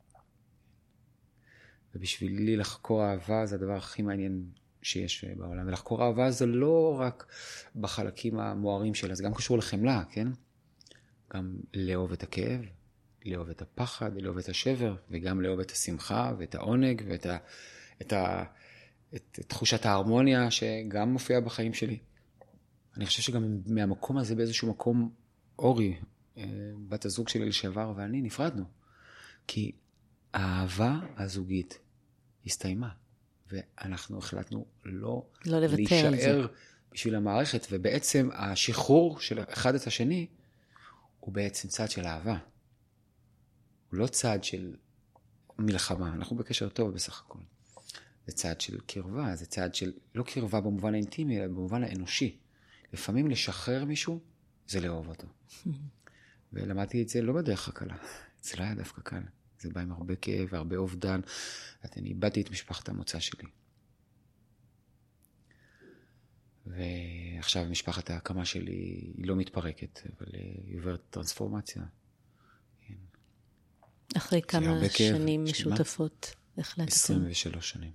ובשבילי לחקור אהבה זה הדבר הכי מעניין שיש בעולם. ולחקור אהבה זה לא רק בחלקים המוארים שלה, זה גם קשור לחמלה, כן? גם לאהוב את הכאב, לאהוב את הפחד, לאהוב את השבר, וגם לאהוב את השמחה ואת העונג ואת ה, את ה, את, את תחושת ההרמוניה שגם מופיעה בחיים שלי. אני חושב שגם מהמקום הזה באיזשהו מקום אורי, בת הזוג שלי לשעבר ואני נפרדנו. כי האהבה הזוגית הסתיימה. ואנחנו החלטנו לא, לא להישאר בשביל המערכת, ובעצם השחרור של אחד את השני, הוא בעצם צעד של אהבה. הוא לא צעד של מלחמה, אנחנו בקשר טוב בסך הכל. זה צעד של קרבה, זה צעד של, לא קרבה במובן האינטימי, אלא במובן האנושי. לפעמים לשחרר מישהו, זה לאהוב אותו. ולמדתי את זה לא בדרך הקלה, זה לא היה דווקא קל. זה בא עם הרבה כאב והרבה אובדן. אני איבדתי את משפחת המוצא שלי. ועכשיו משפחת ההקמה שלי היא לא מתפרקת, אבל היא עוברת טרנספורמציה. אחרי כמה שנים משותפות החלטתם? עשרים ושלוש שנים.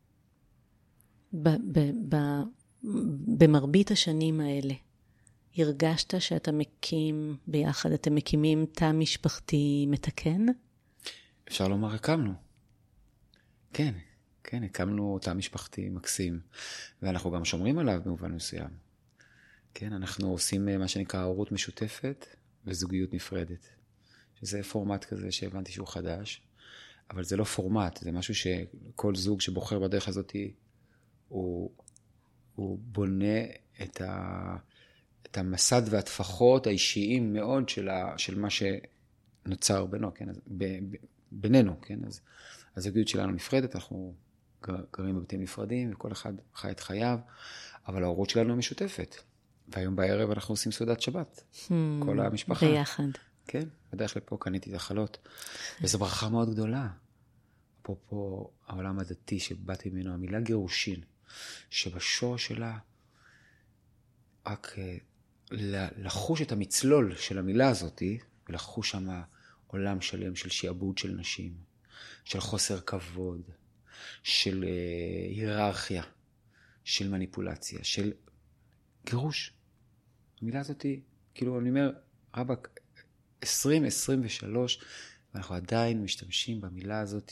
במרבית השנים האלה, הרגשת שאתה מקים ביחד, אתם מקימים תא משפחתי מתקן? אפשר לומר, הקמנו. כן, כן, הקמנו תא משפחתי מקסים, ואנחנו גם שומרים עליו במובן מסוים. כן, אנחנו עושים מה שנקרא הורות משותפת וזוגיות נפרדת. שזה פורמט כזה שהבנתי שהוא חדש, אבל זה לא פורמט, זה משהו שכל זוג שבוחר בדרך הזאת, הוא, הוא בונה את, ה, את המסד והטפחות האישיים מאוד של, ה, של מה שנוצר בינו, כן, אז, ב, ב, בינינו, כן, אז הזוגיות שלנו נפרדת, אנחנו גרים בבתים נפרדים, וכל אחד חי את חייו, אבל ההורות שלנו משותפת. והיום בערב אנחנו עושים סעודת שבת, hmm, כל המשפחה. ביחד. כן, בדרך לפה קניתי את החלות, וזו ברכה מאוד גדולה. אפרופו העולם הדתי שבאתי ממנו, המילה גירושין, שבשור שלה, רק לחוש את המצלול של המילה הזאת, ולחוש שם עולם שלם של שיעבוד של נשים, של חוסר כבוד, של היררכיה, של מניפולציה, של גירוש. המילה הזאת, כאילו אני אומר, רבק, עשרים עשרים ושלוש, ואנחנו עדיין משתמשים במילה הזאת,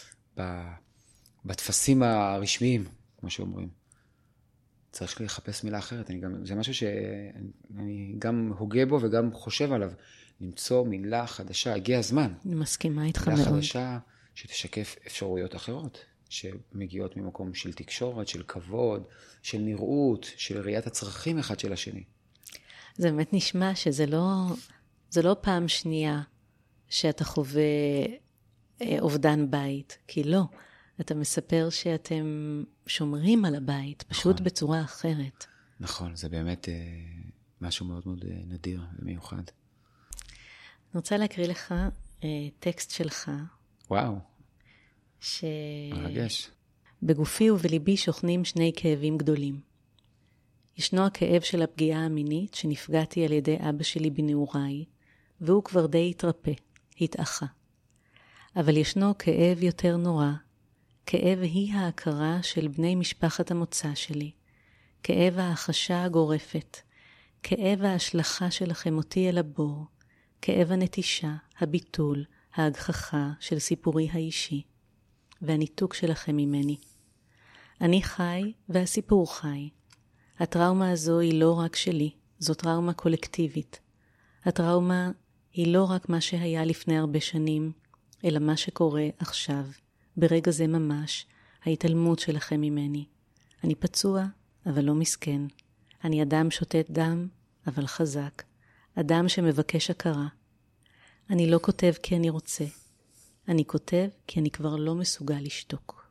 בתפסים הרשמיים, כמו שאומרים. צריך לחפש מילה אחרת. אני גם, זה משהו שאני גם הוגה בו וגם חושב עליו. למצוא מילה חדשה, הגיע הזמן. אני מסכימה איתך מאוד. מילה חדשה שתשקף אפשרויות אחרות, שמגיעות ממקום של תקשורת, של כבוד, של נראות, של ראיית הצרכים אחד של השני. זה באמת נשמע שזה לא, זה לא פעם שנייה שאתה חווה אובדן בית, כי לא. אתה מספר שאתם שומרים על הבית, פשוט נכון. בצורה אחרת. נכון, זה באמת אה, משהו מאוד מאוד אה, נדיר ומיוחד. אני רוצה להקריא לך אה, טקסט שלך. וואו. ש... מרגש. בגופי ובליבי שוכנים שני כאבים גדולים. ישנו הכאב של הפגיעה המינית שנפגעתי על ידי אבא שלי בנעוריי, והוא כבר די התרפא, התאחה. אבל ישנו כאב יותר נורא, כאב היא ההכרה של בני משפחת המוצא שלי, כאב ההחשה הגורפת, כאב ההשלכה שלכם אותי אל הבור, כאב הנטישה, הביטול, ההגחכה של סיפורי האישי. והניתוק שלכם ממני. אני חי והסיפור חי. הטראומה הזו היא לא רק שלי, זו טראומה קולקטיבית. הטראומה היא לא רק מה שהיה לפני הרבה שנים, אלא מה שקורה עכשיו, ברגע זה ממש, ההתעלמות שלכם ממני. אני פצוע, אבל לא מסכן. אני אדם שותת דם, אבל חזק. אדם שמבקש הכרה. אני לא כותב כי אני רוצה. אני כותב כי אני כבר לא מסוגל לשתוק.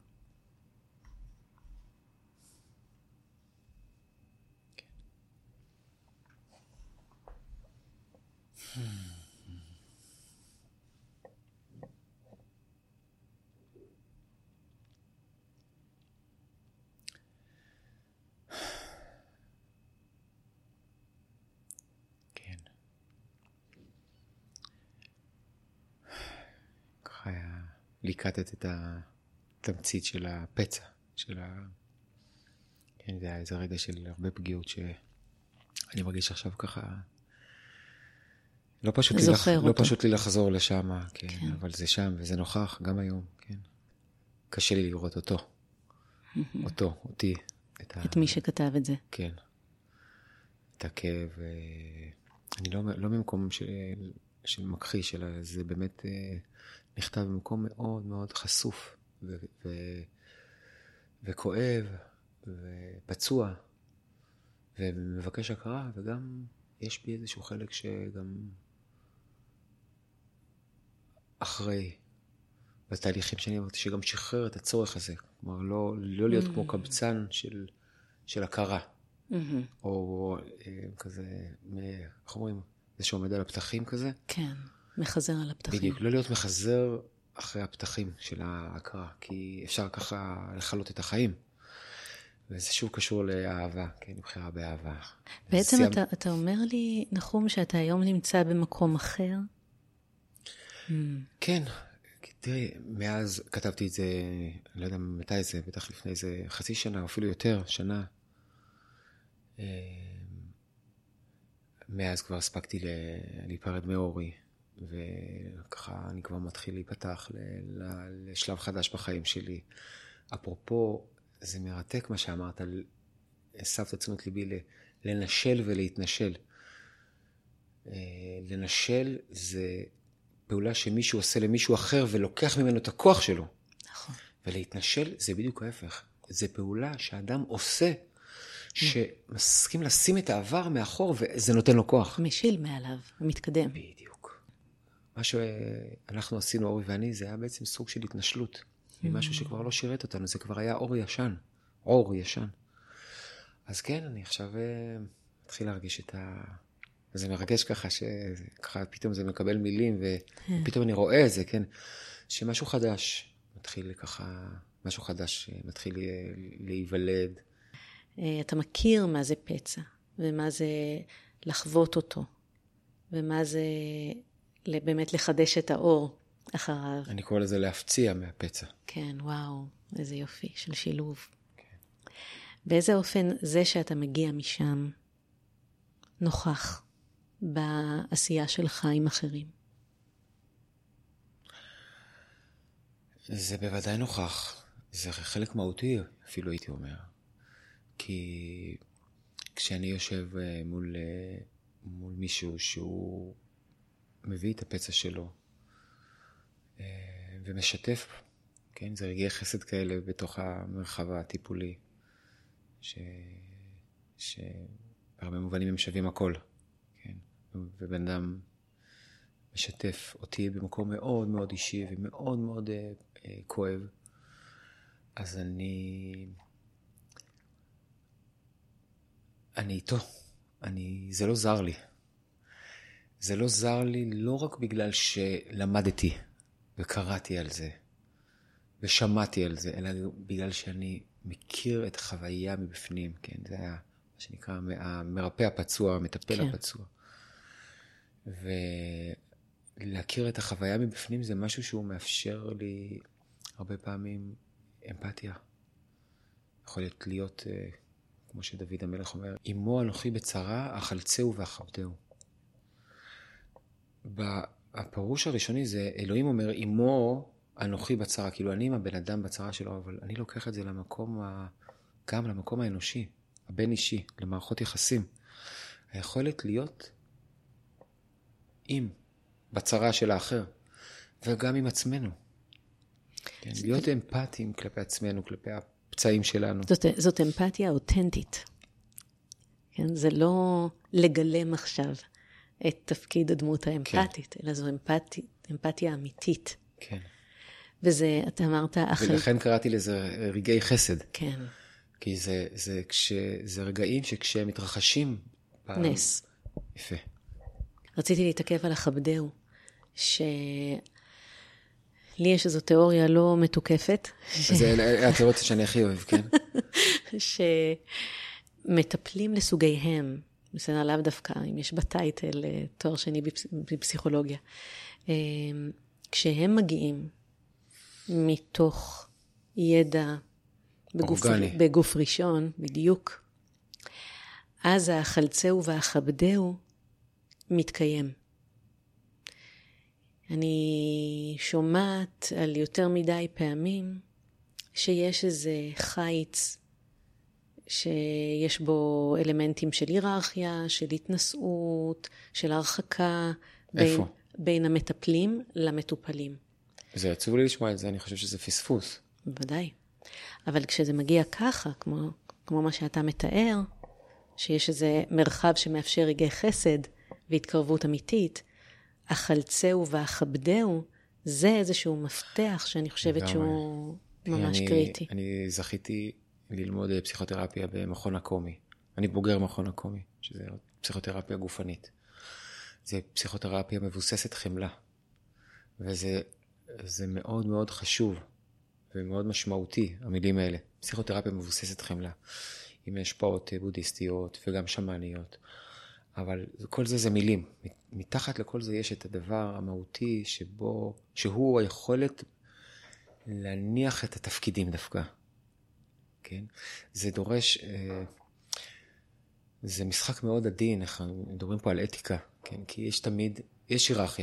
ליקטת את התמצית של הפצע, של ה... כן, זה היה איזה רגע של הרבה פגיעות שאני מרגיש עכשיו ככה, לא פשוט, לי, לח... לא פשוט לי לחזור לשם, כן, כן. אבל זה שם וזה נוכח גם היום, כן. קשה לי לראות אותו, אותו, אותי. את, את ה... מי שכתב את זה. כן. את הכאב, אני לא, לא ממקום של, של מכחיש, אלא זה באמת... נכתב במקום מאוד מאוד חשוף ו- ו- וכואב ופצוע ומבקש הכרה, וגם יש בי איזשהו חלק שגם אחרי בתהליכים שאני אמרתי שגם שחרר את הצורך הזה, כלומר לא, לא להיות mm-hmm. כמו קבצן של, של הכרה mm-hmm. או אה, כזה, איך אומרים, זה שעומד על הפתחים כזה. כן. מחזר על הפתחים. בדיוק, לא להיות מחזר אחרי הפתחים של ההכרה, כי אפשר ככה לחלות את החיים. וזה שוב קשור לאהבה, כן, לבחירה באהבה. בעצם סיימ... אתה, אתה אומר לי, נחום, שאתה היום נמצא במקום אחר? כן, תראי, מאז כתבתי את זה, אני לא יודע מתי זה, בטח לפני איזה חצי שנה, או אפילו יותר, שנה. מאז כבר הספקתי להיפרד מאורי. וככה אני כבר מתחיל להיפתח לשלב חדש בחיים שלי. אפרופו, זה מרתק מה שאמרת, הסבת תשומת ליבי לנשל ולהתנשל. לנשל זה פעולה שמישהו עושה למישהו אחר ולוקח ממנו את הכוח שלו. נכון. ולהתנשל זה בדיוק ההפך. זה פעולה שאדם עושה, שמסכים לשים את העבר מאחור וזה נותן לו כוח. משיל מעליו, מתקדם. בדיוק. מה שאנחנו עשינו, אורי ואני, זה היה בעצם סוג של התנשלות. ממשהו שכבר לא שירת אותנו, זה כבר היה אור ישן. אור ישן. אז כן, אני עכשיו מתחיל להרגיש את ה... זה מרגש ככה, שככה פתאום זה מקבל מילים, ופתאום אני רואה את זה, כן? שמשהו חדש מתחיל ככה, משהו חדש מתחיל להיוולד. אתה מכיר מה זה פצע, ומה זה לחוות אותו, ומה זה... באמת לחדש את האור אחריו. אני קורא לזה להפציע מהפצע. כן, וואו, איזה יופי של שילוב. כן. באיזה אופן זה שאתה מגיע משם נוכח בעשייה שלך עם אחרים? זה בוודאי נוכח. זה חלק מהותי, אפילו הייתי אומר. כי כשאני יושב מול, מול מישהו שהוא... מביא את הפצע שלו ומשתף, כן, זה רגעי חסד כאלה בתוך המרחב הטיפולי, ש... שבהרבה מובנים הם שווים הכל, כן, ובן אדם משתף אותי במקום מאוד מאוד אישי ומאוד מאוד אה, אה, כואב, אז אני אני איתו, אני, זה לא זר לי. זה לא זר לי לא רק בגלל שלמדתי וקראתי על זה ושמעתי על זה, אלא בגלל שאני מכיר את החוויה מבפנים, כן? זה היה מה שנקרא המרפא הפצוע, המטפל כן. הפצוע. ולהכיר את החוויה מבפנים זה משהו שהוא מאפשר לי הרבה פעמים אמפתיה. יכול להיות להיות, כמו שדוד המלך אומר, אמו אנוכי בצרה, אכלצהו ואכבדהו. בפירוש הראשוני זה, אלוהים אומר, אמו אנוכי בצרה, כאילו אני עם הבן אדם בצרה שלו, אבל אני לוקח את זה למקום, ה... גם למקום האנושי, הבין אישי, למערכות יחסים. היכולת להיות עם בצרה של האחר, וגם עם עצמנו. כן, להיות אמפתיים כלפי עצמנו, כלפי הפצעים שלנו. זאת, זאת אמפתיה אותנטית. כן? זה לא לגלם עכשיו את תפקיד הדמות האמפתית, כן. אלא זו אמפתיה, אמפתיה אמיתית. כן. וזה, אתה אמרת... ולכן אחרי... קראתי לזה רגעי חסד. כן. כי זה, זה, כש, זה רגעים שכשהם מתרחשים... נס. יפה. רציתי להתעכב על החבדהו, ש... לי יש איזו תיאוריה לא מתוקפת. זה התיאוריה שאני הכי אוהב, כן? שמטפלים לסוגיהם, בסדר, לאו דווקא, אם יש בטייטל תואר שני בפסיכולוגיה, כשהם מגיעים מתוך ידע בגוף, בגוף ראשון, בדיוק, אז החלצהו והחבדהו מתקיים. אני שומעת על יותר מדי פעמים שיש איזה חיץ שיש בו אלמנטים של היררכיה, של התנסות, של הרחקה בין, בין המטפלים למטופלים. זה עצוב לי לשמוע את זה, אני חושב שזה פספוס. בוודאי. אבל כשזה מגיע ככה, כמו, כמו מה שאתה מתאר, שיש איזה מרחב שמאפשר רגעי חסד והתקרבות אמיתית, החלצהו והחבדהו, זה איזשהו מפתח שאני חושבת שהוא ממש אני, קריטי. אני זכיתי ללמוד פסיכותרפיה במכון הקומי. אני בוגר מכון הקומי, שזה פסיכותרפיה גופנית. זה פסיכותרפיה מבוססת חמלה. וזה זה מאוד מאוד חשוב ומאוד משמעותי, המילים האלה. פסיכותרפיה מבוססת חמלה. עם השפעות בודהיסטיות וגם שמאניות. אבל כל זה זה מילים. מתחת לכל זה יש את הדבר המהותי שבו, שהוא היכולת להניח את התפקידים דווקא. כן? זה דורש, זה משחק מאוד עדין, אנחנו מדברים פה על אתיקה, כן? כי יש תמיד, יש היררכיה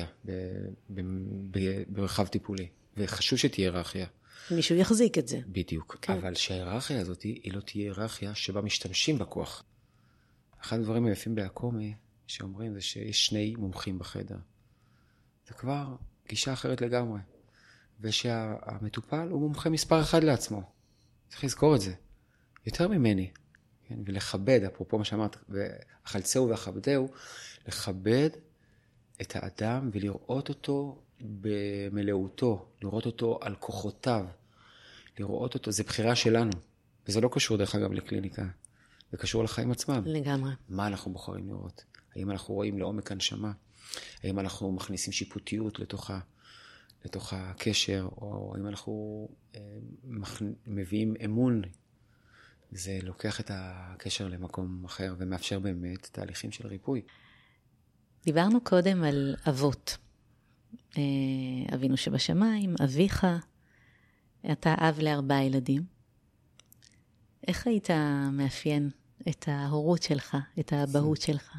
ברחב טיפולי, וחשוב שתהיה היררכיה. מישהו יחזיק את זה. בדיוק. כן. אבל שההיררכיה הזאת היא לא תהיה היררכיה שבה משתמשים בכוח. אחד הדברים היפים בהקומי שאומרים זה שיש שני מומחים בחדר. זה כבר גישה אחרת לגמרי. ושהמטופל הוא מומחה מספר אחד לעצמו. צריך לזכור את זה. יותר ממני. כן? ולכבד, אפרופו מה שאמרת, והחלצהו והחבדהו, לכבד את האדם ולראות אותו במלאותו, לראות אותו על כוחותיו, לראות אותו, זה בחירה שלנו. וזה לא קשור דרך אגב לקליניקה. זה קשור לחיים עצמם. לגמרי. מה אנחנו בוחרים לראות? האם אנחנו רואים לעומק הנשמה? האם אנחנו מכניסים שיפוטיות לתוך, ה, לתוך הקשר? או האם אנחנו אה, מכ... מביאים אמון? זה לוקח את הקשר למקום אחר ומאפשר באמת תהליכים של ריפוי. דיברנו קודם על אבות. אה, אבינו שבשמיים, אביך, אתה אב לארבעה ילדים. איך היית מאפיין את ההורות שלך, את האבהות שלך?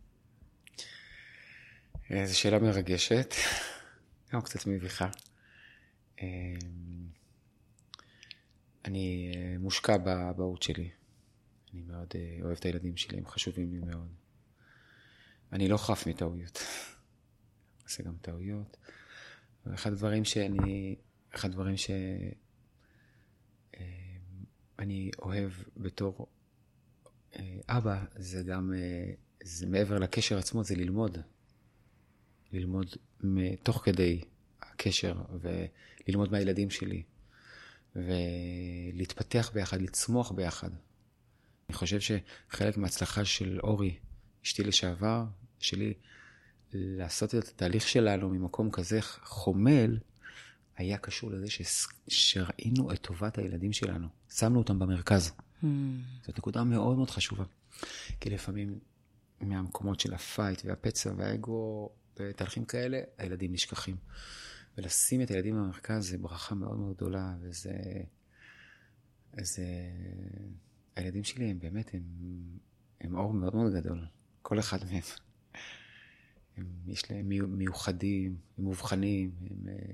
זו שאלה מרגשת, גם קצת מביכה. אני מושקע באבהות שלי. אני מאוד אוהב את הילדים שלי, הם חשובים לי מאוד. אני לא חף מטעויות. עושה גם טעויות. אחד הדברים שאני, אחד הדברים ש... אני אוהב בתור אבא, זה גם, זה מעבר לקשר עצמו, זה ללמוד. ללמוד תוך כדי הקשר, וללמוד מהילדים שלי, ולהתפתח ביחד, לצמוח ביחד. אני חושב שחלק מההצלחה של אורי, אשתי לשעבר, שלי, לעשות את התהליך שלנו ממקום כזה חומל, היה קשור לזה ש... שראינו את טובת הילדים שלנו. שמנו אותם במרכז. Mm. זאת נקודה מאוד מאוד חשובה. כי לפעמים מהמקומות של הפייט והפצע והאגו בתהליכים כאלה, הילדים נשכחים. ולשים את הילדים במרכז זה ברכה מאוד מאוד גדולה, וזה... זה... הילדים שלי הם באמת, הם, הם אור מאוד מאוד גדול. כל אחד מהם. הם, יש להם מיוחדים, הם מובחנים, הם...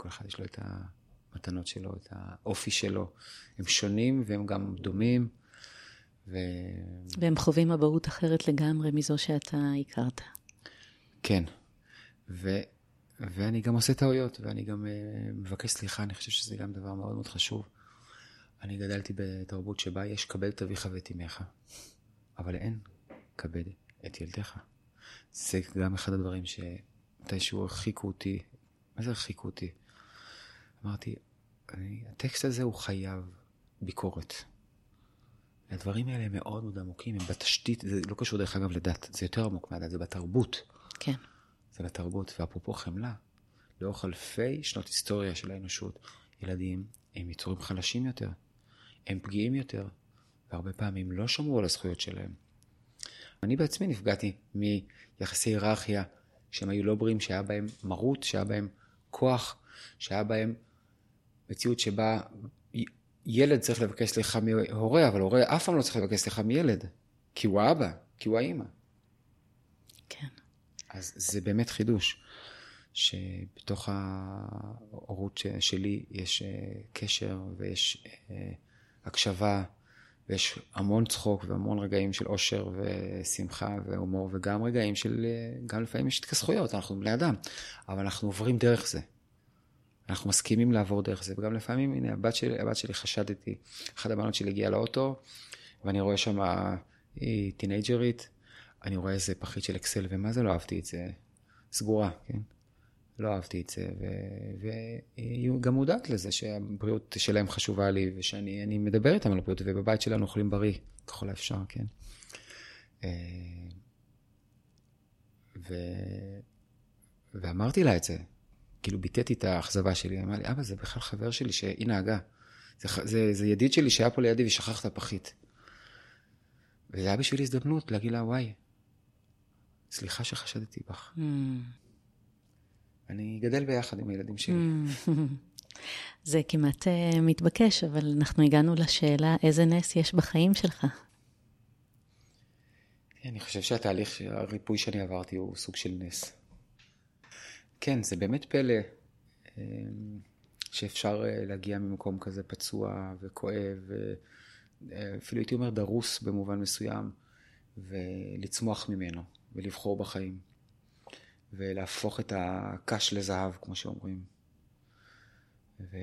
כל אחד יש לו את המתנות שלו, את האופי שלו. הם שונים והם גם דומים. ו... והם חווים אבהות אחרת לגמרי מזו שאתה הכרת. כן. ו... ואני גם עושה טעויות, ואני גם uh, מבקש סליחה, אני חושב שזה גם דבר מאוד מאוד חשוב. אני גדלתי בתרבות שבה יש כבד את אביך ואת אמך, אבל אין כבד את ילדיך. זה גם אחד הדברים שמתישהו הרחיקו אותי. מה זה הרחיקו אותי? אמרתי, אני, הטקסט הזה הוא חייב ביקורת. הדברים האלה הם מאוד מאוד עמוקים, הם בתשתית, זה לא קשור דרך אגב לדת, זה יותר עמוק מהדת, זה בתרבות. כן. זה בתרבות, ואפרופו חמלה, לאורך אלפי שנות היסטוריה של האנושות, ילדים הם יצורים חלשים יותר, הם פגיעים יותר, והרבה פעמים לא שמרו על הזכויות שלהם. אני בעצמי נפגעתי מיחסי היררכיה, שהם היו לא בריאים, שהיה בהם מרות, שהיה בהם כוח, שהיה בהם מציאות שבה ילד צריך לבקש סליחה מהורה, אבל הורה אף פעם לא צריך לבקש סליחה מילד, כי הוא האבא, כי הוא האמא. כן. אז זה באמת חידוש, שבתוך ההורות שלי יש קשר ויש הקשבה, ויש המון צחוק והמון רגעים של אושר ושמחה והומור, וגם רגעים של, גם לפעמים יש התכסחויות, אנחנו בני אדם, אבל אנחנו עוברים דרך זה. אנחנו מסכימים לעבור דרך זה, וגם לפעמים, הנה, הבת שלי, הבת שלי חשדתי, אחת הבנות שלי הגיעה לאוטו, ואני רואה שם, היא טינג'רית, אני רואה איזה פחית של אקסל, ומה זה לא אהבתי את זה? סגורה, כן? לא אהבתי את זה, והיא גם מודעת לזה שהבריאות שלהם חשובה לי, ושאני אני מדבר איתם על הבריאות, ובבית שלנו אוכלים בריא, ככל האפשר, כן? ו... ואמרתי לה את זה, כאילו ביטאתי את האכזבה שלי, אמר לי, אבא, זה בכלל חבר שלי שהיא נהגה, זה, זה, זה ידיד שלי שהיה פה לידי ושכח את הפחית. וזה היה בשביל הזדמנות להגיד לה, וואי, סליחה שחשדתי בך. Mm. אני גדל ביחד עם הילדים שלי. Mm. זה כמעט uh, מתבקש, אבל אנחנו הגענו לשאלה, איזה נס יש בחיים שלך? אני חושב שהתהליך, הריפוי שאני עברתי הוא סוג של נס. כן, זה באמת פלא שאפשר להגיע ממקום כזה פצוע וכואב, ואפילו הייתי אומר דרוס במובן מסוים, ולצמוח ממנו ולבחור בחיים, ולהפוך את הקש לזהב, כמו שאומרים. וכן,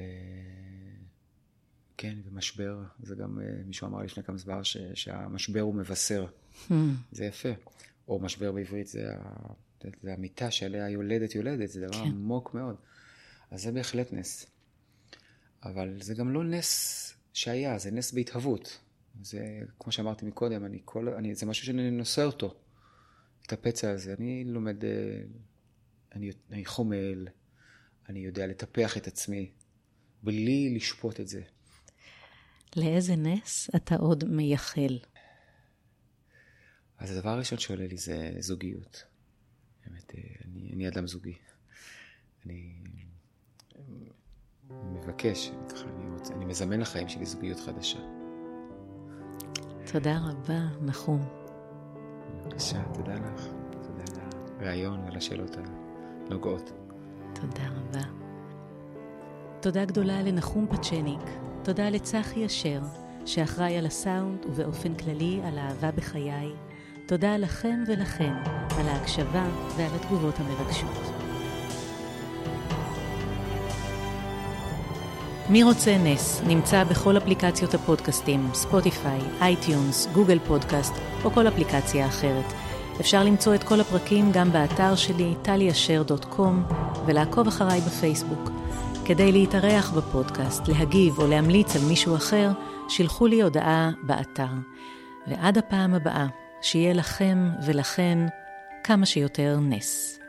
ומשבר, זה גם מישהו אמר לפני כמה זמן, שהמשבר הוא מבשר. Hmm. זה יפה. או משבר בעברית זה ה... זה המיטה שעליה יולדת יולדת, זה דבר כן. עמוק מאוד. אז זה בהחלט נס. אבל זה גם לא נס שהיה, זה נס בהתהוות. זה, כמו שאמרתי מקודם, אני כל, אני, זה משהו שאני נושא אותו. את הפצע הזה. אני לומד, אני, אני חומל, אני יודע לטפח את עצמי, בלי לשפוט את זה. לאיזה נס אתה עוד מייחל? אז הדבר הראשון שעולה לי זה זוגיות. באמת, אני, אני אדם זוגי. אני מבקש, אני, רוצה, אני מזמן לחיים שלי זוגיות חדשה. תודה רבה, נחום. בבקשה, תודה לך. תודה על הרעיון ועל השאלות הנוגעות. תודה רבה. תודה גדולה לנחום פצ'ניק. תודה לצחי אשר, שאחראי על הסאונד ובאופן כללי על האהבה בחיי. תודה לכם ולכם על ההקשבה ועל התגובות המרגשות. מי רוצה נס נמצא בכל אפליקציות הפודקאסטים, ספוטיפיי, אייטיונס, גוגל פודקאסט או כל אפליקציה אחרת. אפשר למצוא את כל הפרקים גם באתר שלי טלי אשר דוט קום ולעקוב אחריי בפייסבוק. כדי להתארח בפודקאסט, להגיב או להמליץ על מישהו אחר, שילחו לי הודעה באתר. ועד הפעם הבאה, שיהיה לכם ולכן כמה שיותר נס.